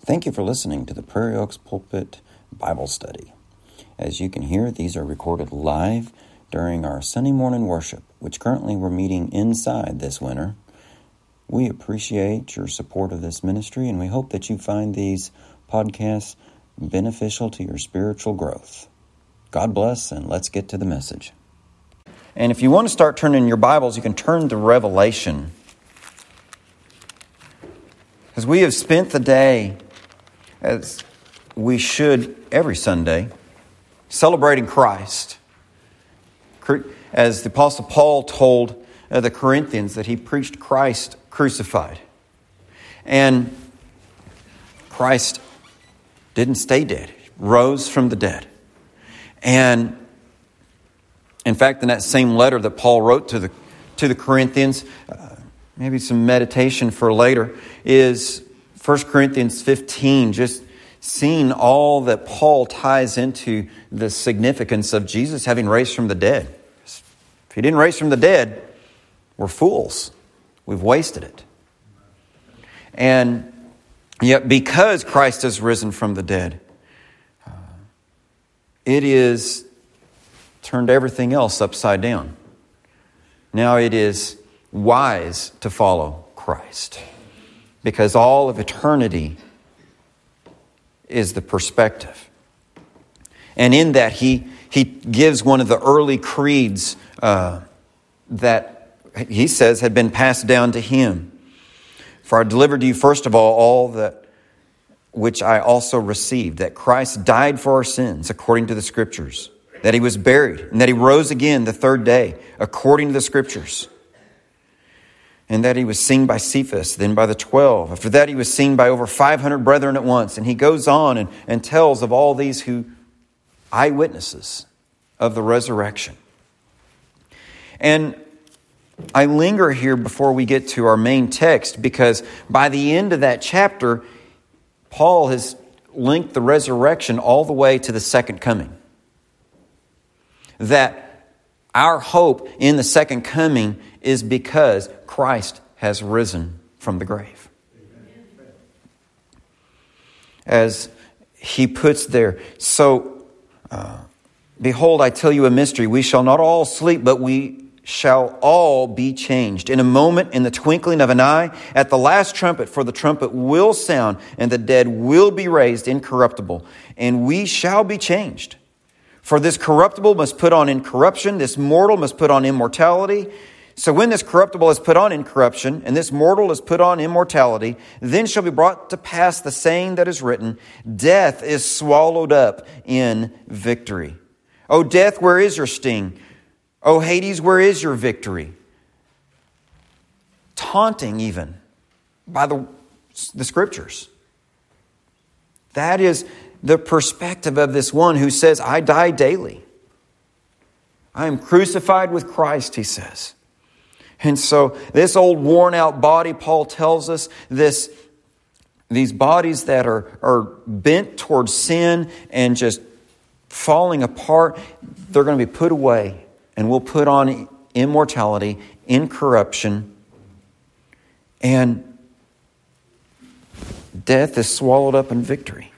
Thank you for listening to the Prairie Oaks Pulpit Bible Study. As you can hear, these are recorded live during our Sunday morning worship, which currently we're meeting inside this winter. We appreciate your support of this ministry, and we hope that you find these podcasts beneficial to your spiritual growth. God bless, and let's get to the message. And if you want to start turning your Bibles, you can turn to Revelation. As we have spent the day, as we should every Sunday, celebrating Christ. As the Apostle Paul told the Corinthians that he preached Christ crucified. And Christ didn't stay dead. He rose from the dead. And in fact, in that same letter that Paul wrote to the Corinthians, maybe some meditation for later, is 1 Corinthians 15, just seeing all that Paul ties into the significance of Jesus having raised from the dead. If he didn't raise from the dead, we're fools. We've wasted it. And yet because Christ has risen from the dead, it is turned everything else upside down. Now it is wise to follow Christ, because all of eternity is the perspective. And in that, he gives one of the early creeds that he says had been passed down to him. For I delivered to you first of all that which I also received, that Christ died for our sins according to the Scriptures, that he was buried, and that he rose again the third day according to the Scriptures, and that he was seen by Cephas, then by the 12. After that, he was seen by over 500 brethren at once. And he goes on and tells of all these eyewitnesses of the resurrection. And I linger here before we get to our main text, because by the end of that chapter, Paul has linked the resurrection all the way to the second coming. That our hope in the second coming is because Christ has risen from the grave. As he puts there, so, behold, I tell you a mystery. We shall not all sleep, but we shall all be changed. In a moment, in the twinkling of an eye, at the last trumpet, for the trumpet will sound, and the dead will be raised incorruptible, and we shall be changed. For this corruptible must put on incorruption, this mortal must put on immortality. So when this corruptible is put on incorruption, and this mortal is put on immortality, then shall be brought to pass the saying that is written, death is swallowed up in victory. O death, where is your sting? O Hades, where is your victory? Taunting even by the Scriptures. That is the perspective of this one who says, I die daily. I am crucified with Christ, he says. And so this old worn out body, Paul tells us, these bodies that are bent towards sin and just falling apart, they're going to be put away, and we'll put on immortality, incorruption, and death is swallowed up in victory.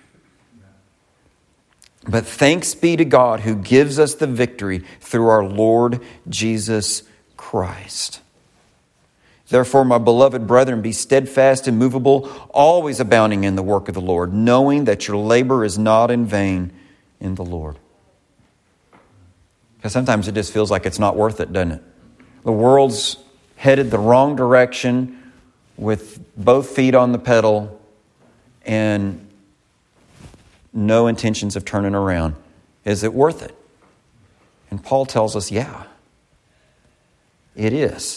But thanks be to God who gives us the victory through our Lord Jesus Christ. Therefore, my beloved brethren, be steadfast, immovable, always abounding in the work of the Lord, knowing that your labor is not in vain in the Lord. Because sometimes it just feels like it's not worth it, doesn't it? The world's headed the wrong direction with both feet on the pedal and no intentions of turning around. Is it worth it? And Paul tells us, yeah, it is.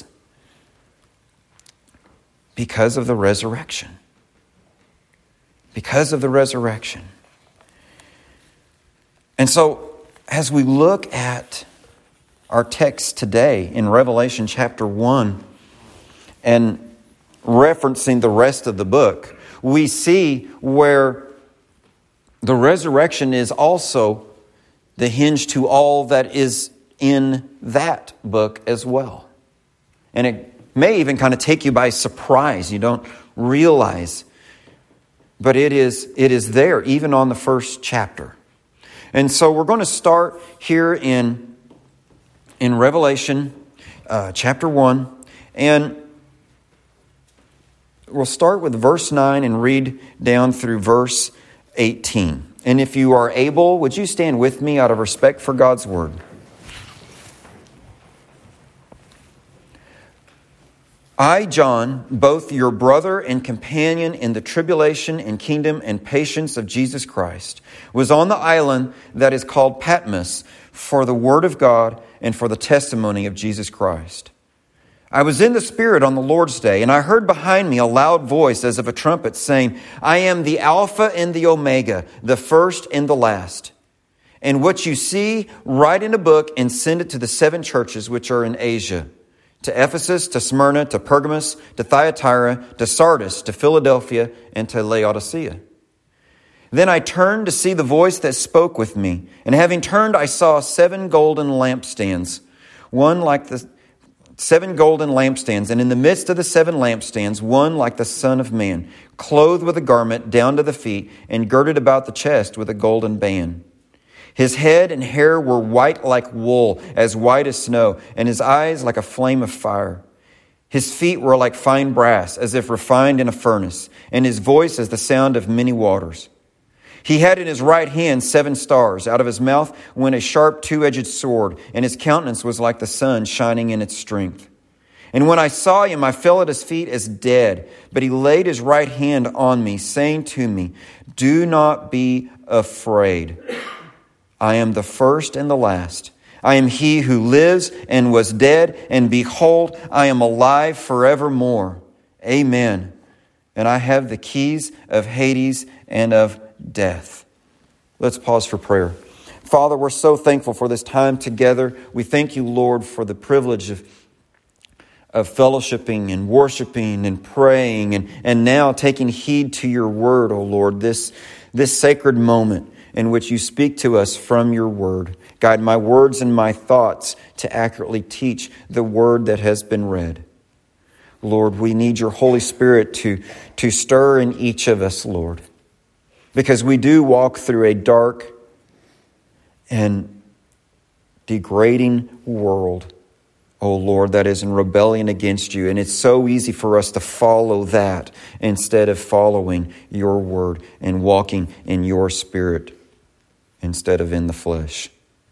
Because of the resurrection. Because of the resurrection. And so, as we look at our text today in Revelation chapter 1 and referencing the rest of the book, we see where the resurrection is also the hinge to all that is in that book as well. And it may even kind of take you by surprise. You don't realize But it is there, even on the first chapter. And so we're going to start here in Revelation chapter 1. And we'll start with verse 9 and read down through verse 18. And if you are able, would you stand with me out of respect for God's Word? I, John, both your brother and companion in the tribulation and kingdom and patience of Jesus Christ, was on the island that is called Patmos for the word of God and for the testimony of Jesus Christ. I was in the Spirit on the Lord's day, and I heard behind me a loud voice as of a trumpet saying, I am the Alpha and the Omega, the first and the last. And what you see, write in a book and send it to the 7 churches which are in Asia. To Ephesus, to Smyrna, to Pergamos, to Thyatira, to Sardis, to Philadelphia, and to Laodicea. Then I turned to see the voice that spoke with me. And having turned, I saw 7 golden lampstands, one like the 7 golden lampstands. And in the midst of the 7 lampstands, one like the Son of Man, clothed with a garment down to the feet, and girded about the chest with a golden band. His head and hair were white like wool, as white as snow, and his eyes like a flame of fire. His feet were like fine brass, as if refined in a furnace, and his voice as the sound of many waters. He had in his right hand 7 stars. Out of his mouth went a sharp 2-edged sword, and his countenance was like the sun shining in its strength. And when I saw him, I fell at his feet as dead. But he laid his right hand on me, saying to me, Do not be afraid. I am the first and the last. I am he who lives and was dead, and behold, I am alive forevermore. Amen. And I have the keys of Hades and of death. Let's pause for prayer. Father, we're so thankful for this time together. We thank you, Lord, for the privilege of fellowshipping and worshiping and praying and now taking heed to your word, O Lord, this sacred moment in which you speak to us from your word. Guide my words and my thoughts to accurately teach the word that has been read. Lord, we need your Holy Spirit to stir in each of us, Lord, because we do walk through a dark and degrading world, oh Lord, that is in rebellion against you. And it's so easy for us to follow that instead of following your word and walking in your spirit instead of in the flesh.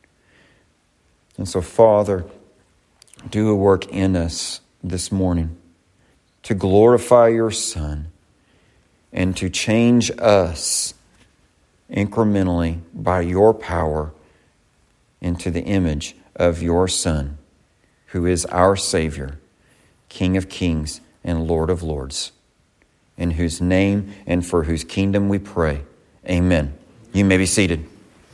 And so, Father, do a work in us this morning to glorify your Son and to change us incrementally by your power into the image of your Son, who is our Savior, King of kings and Lord of lords, in whose name and for whose kingdom we pray. Amen. You may be seated.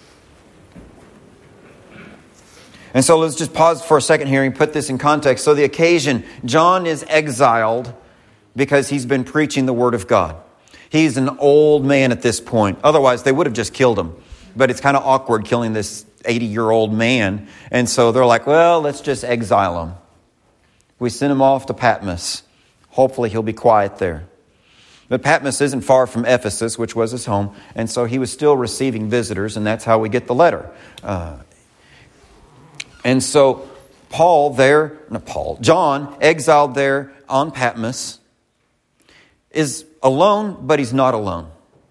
And so let's just pause for a second here and put this in context. So the occasion, John is exiled because he's been preaching the Word of God. He's an old man at this point. Otherwise, they would have just killed him. But it's kind of awkward killing this 80-year-old man. And so they're like, well, let's just exile him. We send him off to Patmos. Hopefully he'll be quiet there. But Patmos isn't far from Ephesus, which was his home. And so he was still receiving visitors, and that's how we get the letter. And so John, exiled there on Patmos, is alone, but he's not alone.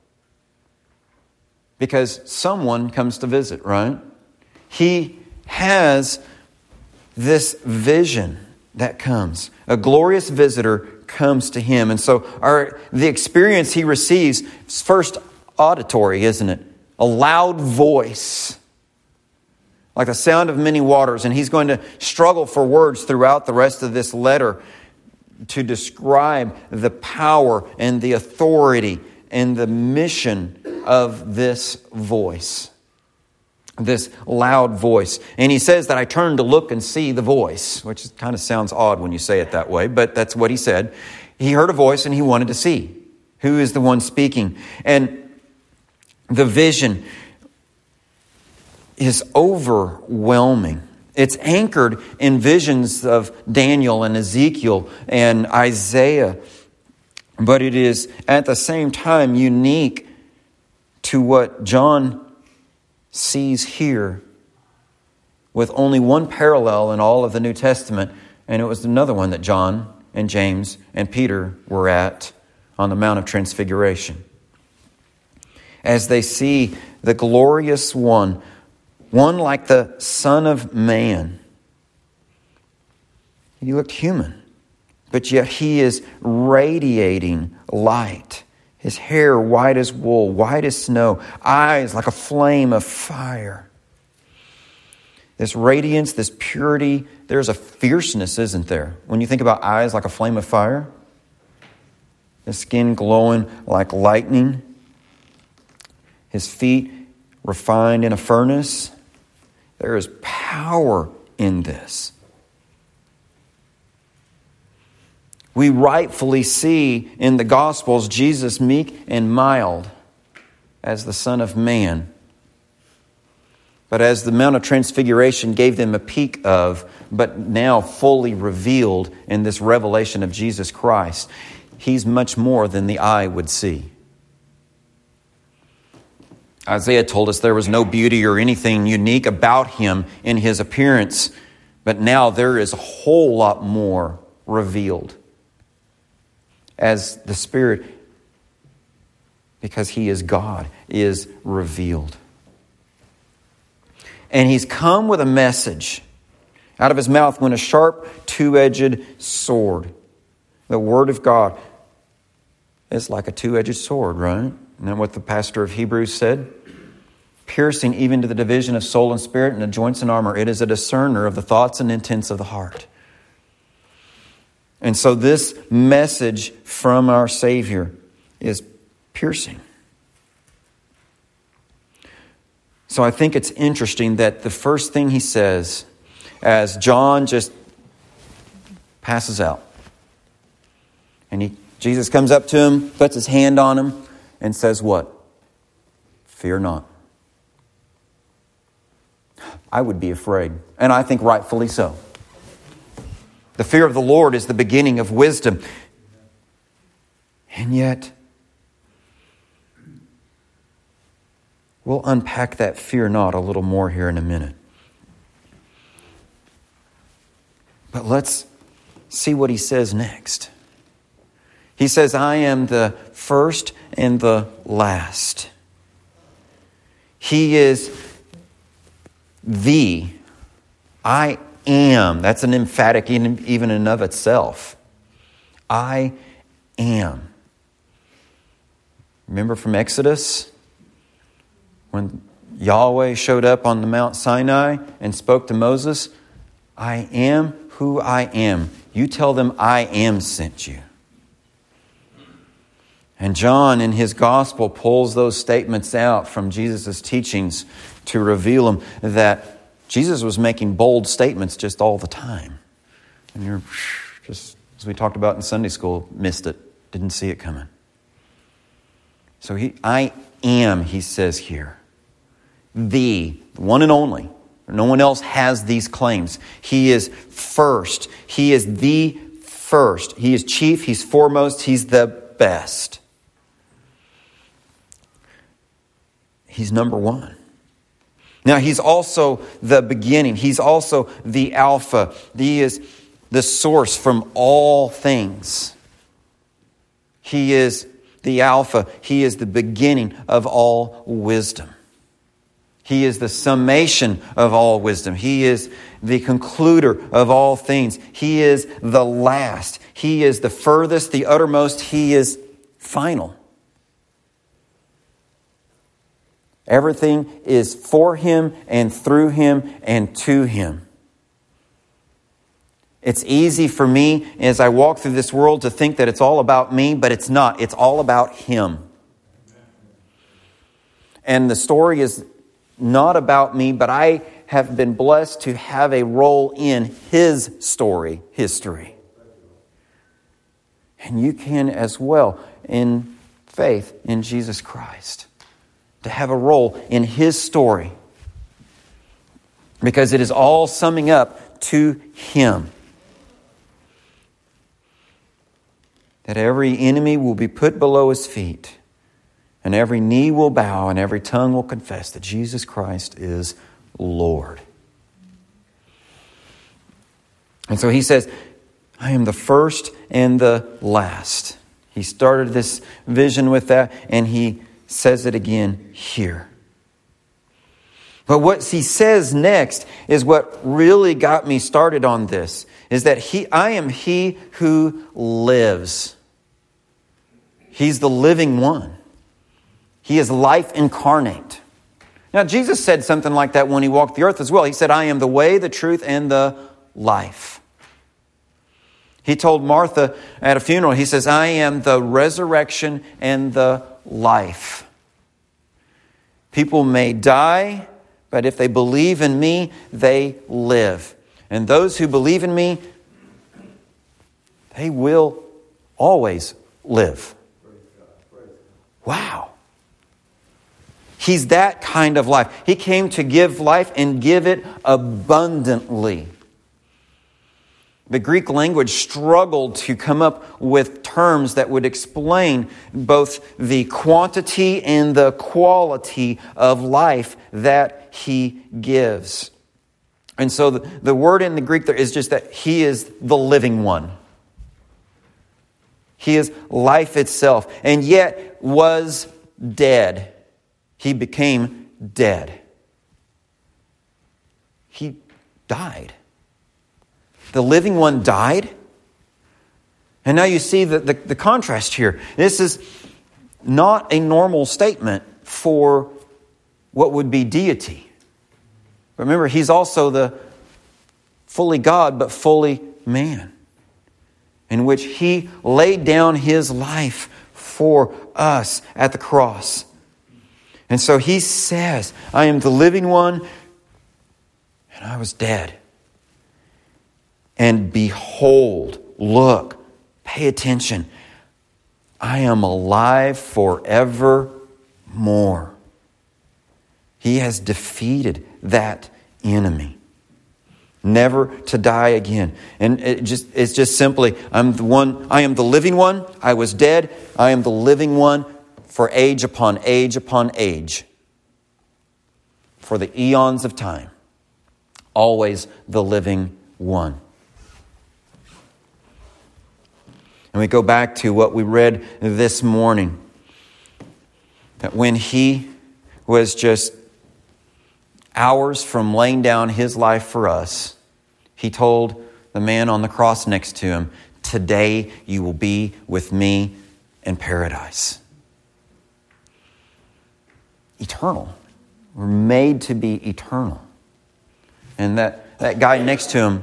Because someone comes to visit, right? He has this vision that comes. A glorious visitor comes to him. And so the experience he receives is first auditory, isn't it? A loud voice, like the sound of many waters. And he's going to struggle for words throughout the rest of this letter to describe the power and the authority and the mission of this voice, this loud voice. And he says that I turned to look and see the voice, which kind of sounds odd when you say it that way, but that's what he said. He heard a voice and he wanted to see who is the one speaking. And the vision is overwhelming. It's anchored in visions of Daniel and Ezekiel and Isaiah, But it is at the same time unique to what John sees here, with only one parallel in all of the New Testament, and it was another one that John and James and Peter were at on the Mount of Transfiguration. As they see the glorious one like the Son of Man. He looked human, but yet he is radiating light. His hair white as wool, white as snow, eyes like a flame of fire. This radiance, this purity, there's a fierceness, isn't there? When you think about eyes like a flame of fire, the skin glowing like lightning, his feet refined in a furnace. There is power in this. We rightfully see in the Gospels Jesus meek and mild as the Son of Man. But as the Mount of Transfiguration gave them a peek of, but now fully revealed in this revelation of Jesus Christ, He's much more than the eye would see. Isaiah told us there was no beauty or anything unique about Him in His appearance, but now there is a whole lot more revealed as the Spirit, because He is God, is revealed. And He's come with a message. Out of His mouth went a sharp, two-edged sword. The Word of God is like a two-edged sword, right? Isn't that what the pastor of Hebrews said? Piercing even to the division of soul and spirit and the joints and armor. It is a discerner of the thoughts and intents of the heart. And so this message from our Savior is piercing. So I think it's interesting that the first thing He says, as John just passes out, and Jesus comes up to him, puts His hand on him, and says what? Fear not. I would be afraid, and I think rightfully so. The fear of the Lord is the beginning of wisdom. And yet, we'll unpack that fear not a little more here in a minute. But let's see what He says next. He says, I am the first and the last. He is the I am. That's an emphatic even in and of itself. I am. Remember from Exodus? When Yahweh showed up on the Mount Sinai and spoke to Moses, I am who I am. You tell them I am sent you. And John in his gospel pulls those statements out from Jesus' teachings to reveal them that Jesus was making bold statements just all the time. And you're just, as we talked about in Sunday school, missed it, didn't see it coming. So I am, He says here, the one and only. No one else has these claims. He is first. He is the first. He is chief. He's foremost. He's the best. He's number one. Now, He's also the beginning. He's also the Alpha. He is the source from all things. He is the Alpha. He is the beginning of all wisdom. He is the summation of all wisdom. He is the concluder of all things. He is the last. He is the furthest, the uttermost. He is final. Everything is for Him and through Him and to Him. It's easy for me as I walk through this world to think that it's all about me, but it's not. It's all about Him. And the story is not about me, but I have been blessed to have a role in His story, history. And you can as well in faith in Jesus Christ. To have a role in His story. Because it is all summing up to Him. that every enemy will be put below his feet, and every knee will bow, and every tongue will confess that Jesus Christ is Lord. And so he says, I am the first and the last. He started this vision with that, and he says it again here. But what he says next is what really got me started on this, is that I am he who lives. He's the living one. He is life incarnate. Now, Jesus said something like that when he walked the earth as well. He said, I am the way, the truth, and the life. He told Martha at a funeral, he says, I am the resurrection and the life. People may die, but if they believe in me, they live. And those who believe in me, they will always live. Wow. He's that kind of life. He came to give life and give it abundantly. The Greek language struggled to come up with terms that would explain both the quantity and the quality of life that He gives. And so the word in the Greek there is just that He is the living one. He is life itself, and yet was dead. He became dead. He died. The living one died. And now you see the contrast here. This is not a normal statement for what would be deity. Remember, He's also the fully God but fully man, in which He laid down His life for us at the cross. And so He says, I am the living one, and I was dead. And behold, look, pay attention. I am alive forevermore. He has defeated that enemy, never to die again. And it's just simply, I am the living one. I was dead. I am the living one for age upon age upon age, for the eons of time. Always the living one. And we go back to what we read this morning, that when He was just hours from laying down His life for us, He told the man on the cross next to Him, today you will be with me in paradise. Eternal. We're made to be eternal. And that guy next to Him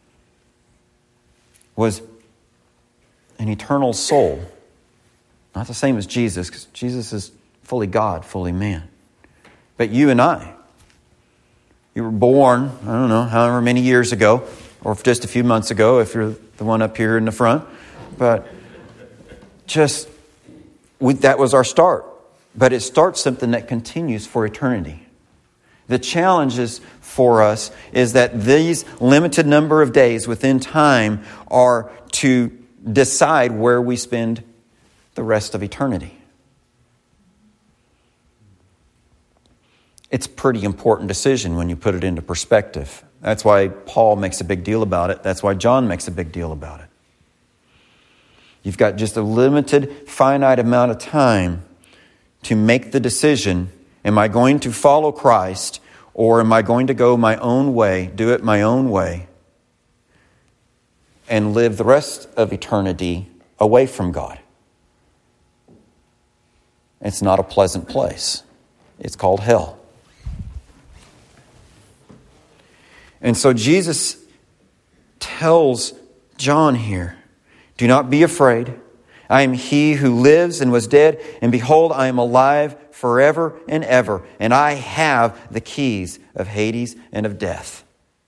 was an eternal soul. Not the same as Jesus, because Jesus is fully God, fully man. But you and I, you were born, I don't know, however many years ago, or just a few months ago if you're the one up here in the front. But that was our start. But it starts something that continues for eternity. The challenges for us is that these limited number of days within time are to decide where we spend the rest of eternity. It's a pretty important decision when you put it into perspective. That's why Paul makes a big deal about it. That's why John makes a big deal about it. You've got just a limited, finite amount of time to make the decision, am I going to follow Christ or am I going to go my own way, do it my own way, and live the rest of eternity away from God? It's not a pleasant place. It's called hell. And so Jesus tells John here, do not be afraid. I am He who lives and was dead, and behold, I am alive forever and ever, and I have the keys of Hades and of death.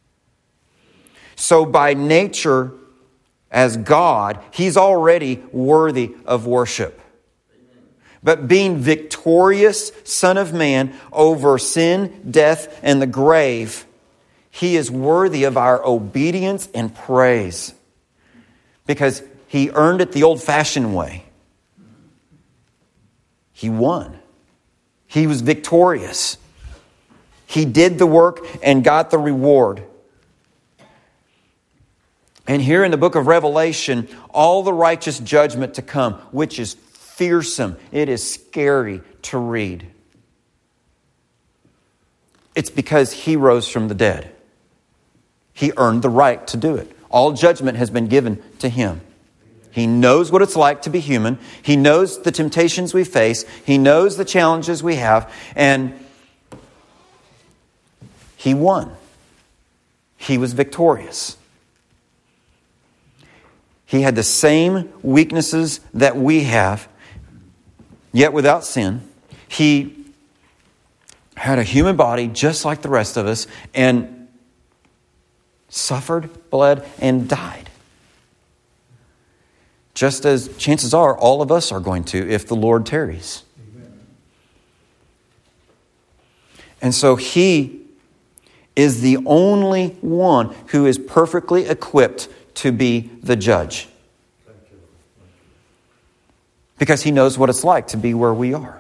So by nature, as God, He's already worthy of worship. But being victorious Son of Man over sin, death, and the grave, He is worthy of our obedience and praise. Because he earned it the old-fashioned way. He won. He was victorious. He did the work and got the reward. And here in the book of Revelation, all the righteous judgment to come, which is fearsome. It is scary to read. It's because He rose from the dead. He earned the right to do it. All judgment has been given to Him. He knows what it's like to be human. He knows the temptations we face. He knows the challenges we have. And He won. He was victorious. He had the same weaknesses that we have, yet without sin. He had a human body just like the rest of us and suffered, bled, and died. Just as chances are all of us are going to if the Lord tarries. Amen. And so He is the only one who is perfectly equipped to be the judge. Because He knows what it's like to be where we are.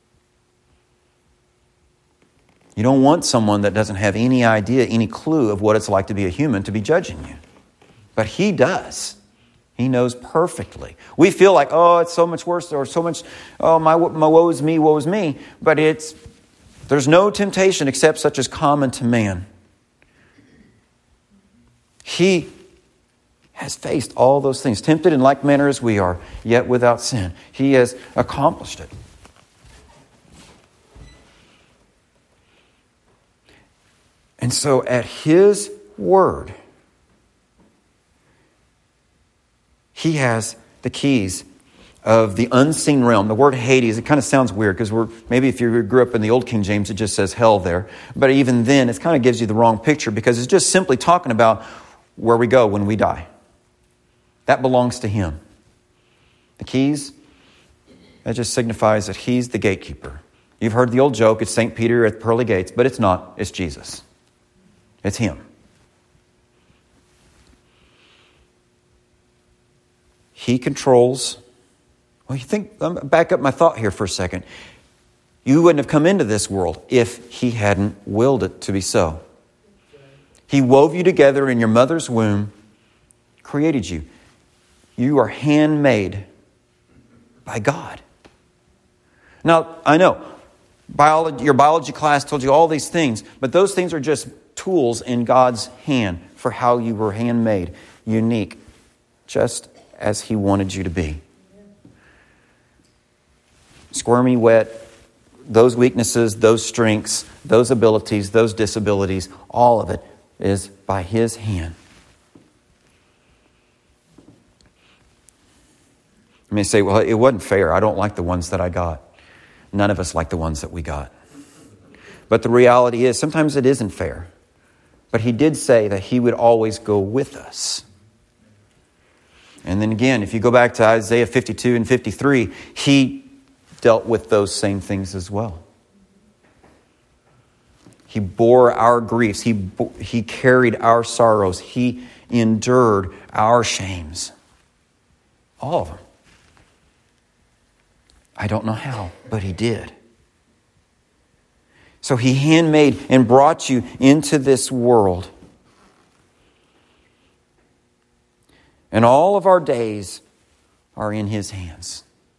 You don't want someone that doesn't have any idea, any clue of what it's like to be a human to be judging you. But He does. He knows perfectly. We feel like, oh, it's so much worse, or so much, oh, my woe is me, woe is me. But there's no temptation except such as common to man. He has faced all those things, tempted in like manner as we are, yet without sin. He has accomplished it. And so at His word, He has the keys of the unseen realm. The word Hades, it kind of sounds weird because maybe if you grew up in the old King James, it just says hell there. But even then, it kind of gives you the wrong picture because it's just simply talking about where we go when we die. That belongs to Him. The keys, that just signifies that He's the gatekeeper. You've heard the old joke, it's St. Peter at the pearly gates, but it's not. It's Jesus. It's Him. He controls. Well, back up my thought here for a second. You wouldn't have come into this world if He hadn't willed it to be so. He wove you together in your mother's womb, created you. You are handmade by God. Now, I know your biology class told you all these things, but those things are just tools in God's hand for how you were handmade, unique, just as He wanted you to be. Squirmy, wet, those weaknesses, those strengths, those abilities, those disabilities, all of it is by His hand. You may say, well, it wasn't fair. I don't like the ones that I got. None of us like the ones that we got. But the reality is, sometimes it isn't fair. But He did say that He would always go with us. And then again, if you go back to Isaiah 52 and 53, He dealt with those same things as well. He bore our griefs. He carried our sorrows. He endured our shames. All of them. I don't know how, but He did. So He handmade and brought you into this world. And all of our days are in His hands.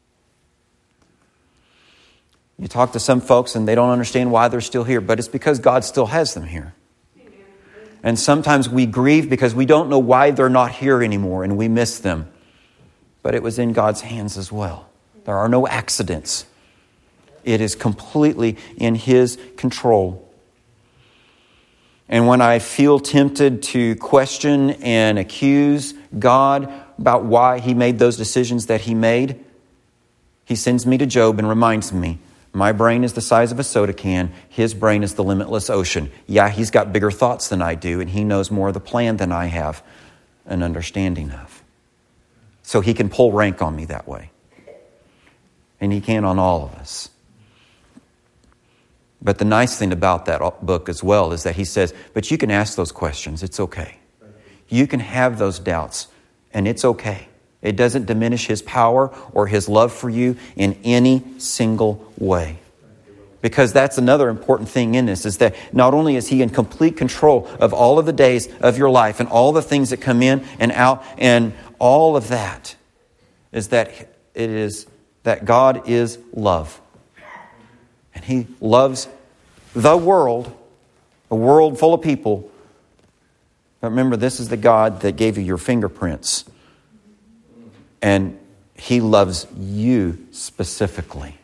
You talk to some folks and they don't understand why they're still here, but it's because God still has them here. And sometimes we grieve because we don't know why they're not here anymore and we miss them. But it was in God's hands as well. There are no accidents. It is completely in His control. And when I feel tempted to question and accuse God about why He made those decisions that He made, He sends me to Job and reminds me, my brain is the size of a soda can. His brain is the limitless ocean. Yeah, He's got bigger thoughts than I do, and He knows more of the plan than I have an understanding of. So He can pull rank on me that way. And He can on all of us. But the nice thing about that book as well is that He says, but you can ask those questions. It's okay. You can have those doubts, and it's okay. It doesn't diminish His power or His love for you in any single way. Because that's another important thing in this, is that not only is He in complete control of all of the days of your life and all the things that come in and out and all of that, is that it is that God is love. And He loves the world, a world full of people. But remember, this is the God that gave you your fingerprints. And He loves you specifically.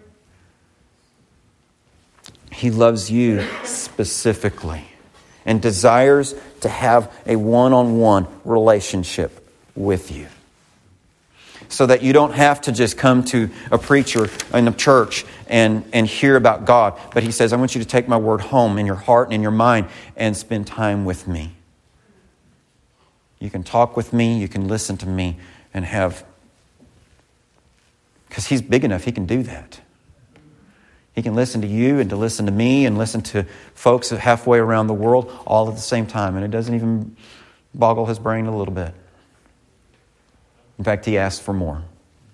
He loves you specifically and desires to have a one-on-one relationship with you. So that you don't have to just come to a preacher in a church and hear about God. But He says, I want you to take my word home in your heart and in your mind and spend time with me. You can talk with me, you can listen to me and have... Because He's big enough, He can do that. He can listen to you and to listen to me and listen to folks halfway around the world all at the same time. And it doesn't even boggle His brain a little bit. In fact, He asks for more.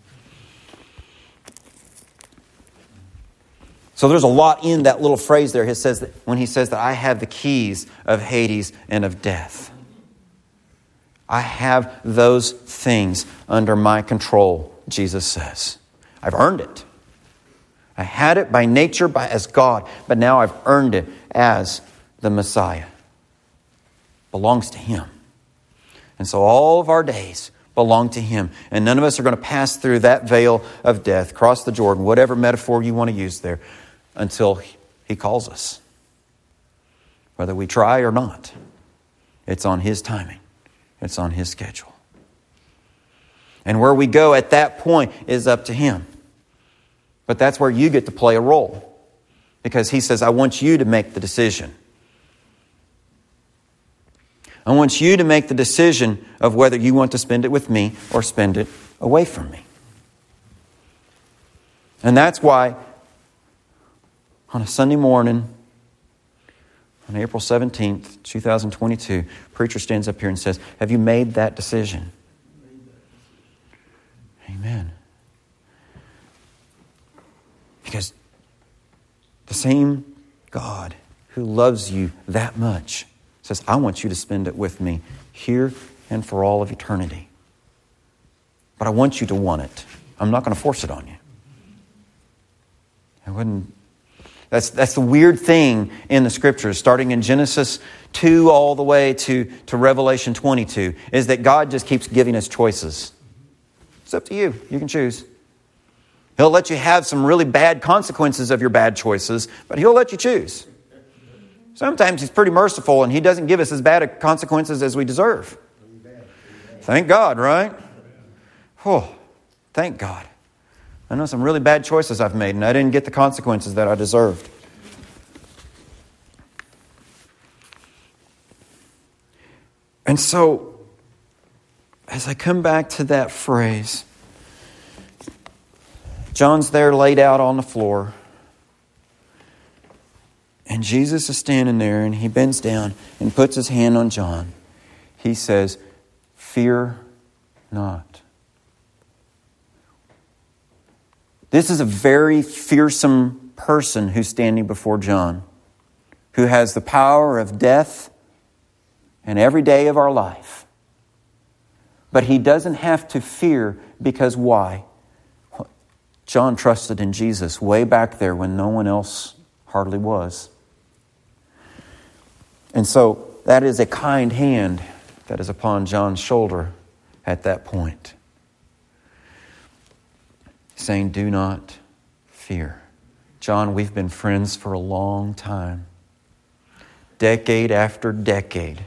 So there's a lot in that little phrase there. He says that when He says that I have the keys of Hades and of death. I have those things under my control, Jesus says. I've earned it. I had it by nature, as God, but now I've earned it as the Messiah. Belongs to Him. And so all of our days belong to Him. And none of us are going to pass through that veil of death, cross the Jordan, whatever metaphor you want to use there, until He calls us. Whether we try or not, it's on His timing. It's on His schedule. And where we go at that point is up to Him. But that's where you get to play a role. Because He says, I want you to make the decision. I want you to make the decision of whether you want to spend it with me or spend it away from me. And that's why on a Sunday morning, on April 17th, 2022, preacher stands up here and says, have you made that decision? Amen. Because the same God who loves you that much says, I want you to spend it with me here and for all of eternity. But I want you to want it. I'm not going to force it on you. That's the weird thing in the Scriptures, starting in Genesis 2 all the way to Revelation 22, is that God just keeps giving us choices. It's up to you. You can choose. He'll let you have some really bad consequences of your bad choices, but He'll let you choose. Sometimes He's pretty merciful and He doesn't give us as bad consequences as we deserve. Thank God, right? Oh, thank God. I know some really bad choices I've made and I didn't get the consequences that I deserved. And so, as I come back to that phrase, John's there laid out on the floor. And Jesus is standing there and He bends down and puts His hand on John. He says, fear not. This is a very fearsome person who's standing before John, who has the power of death and every day of our life. But he doesn't have to fear, because why? John trusted in Jesus way back there when no one else hardly was. And so that is a kind hand that is upon John's shoulder at that point, saying, do not fear. John, we've been friends for a long time. Decade after decade.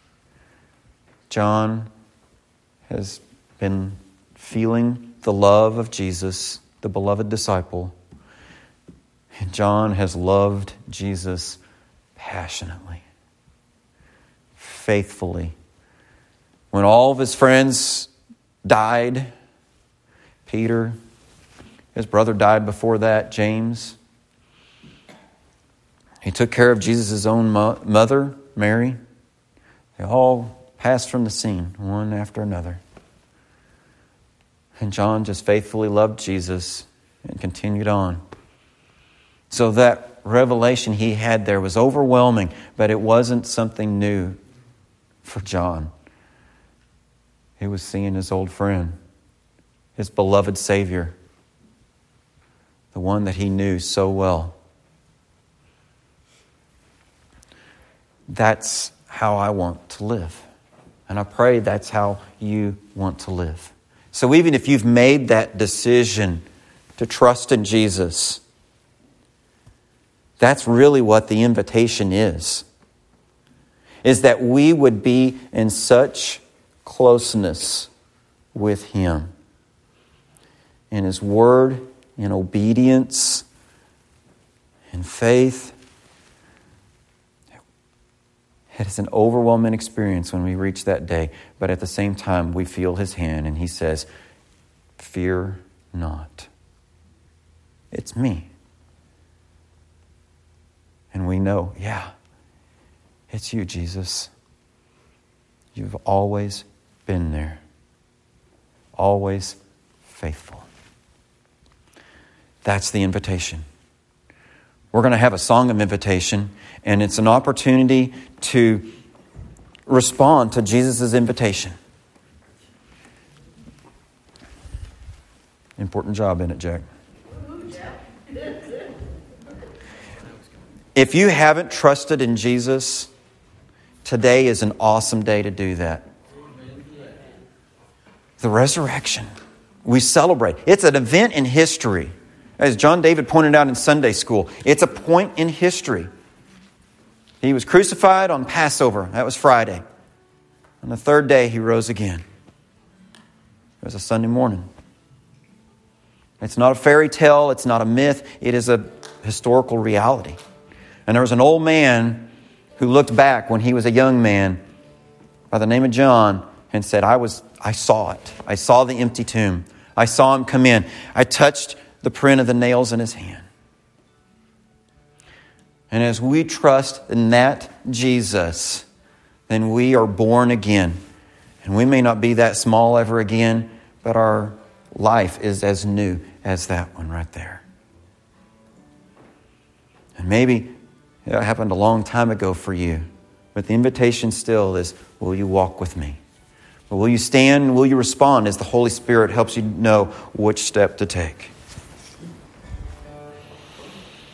John has been feeling the love of Jesus, the beloved disciple. And John has loved Jesus passionately, faithfully. When all of his friends died, Peter, his brother died before that, James. He took care of Jesus' own mother, Mary. They all passed from the scene, one after another. And John just faithfully loved Jesus and continued on. So that revelation he had there was overwhelming, but it wasn't something new for John. He was seeing his old friend, his beloved Savior, the one that he knew so well. That's how I want to live. And I pray that's how you want to live. So even if you've made that decision to trust in Jesus, that's really what the invitation is that we would be in such closeness with Him, in His Word, in obedience, in faith. It is an overwhelming experience when we reach that day, but at the same time we feel His hand and He says, "Fear not. It's me." And we know, yeah, it's you, Jesus. You've always been there. Always faithful. That's the invitation. We're going to have a song of invitation, and it's an opportunity to respond to Jesus' invitation. Important job, isn't it, Jack? If you haven't trusted in Jesus, today is an awesome day to do that. The resurrection. We celebrate. It's an event in history. As John David pointed out in Sunday school, it's a point in history. He was crucified on Passover. That was Friday. On the third day, He rose again. It was a Sunday morning. It's not a fairy tale. It's not a myth. It is a historical reality. And there was an old man who looked back when he was a young man by the name of John and said, I saw it. I saw the empty tomb. I saw Him come in. I touched the print of the nails in His hand. And as we trust in that Jesus, then we are born again. And we may not be that small ever again, but our life is as new as that one right there. And maybe it happened a long time ago for you, but the invitation still is, will you walk with me? Or will you stand? Will you respond as the Holy Spirit helps you know which step to take?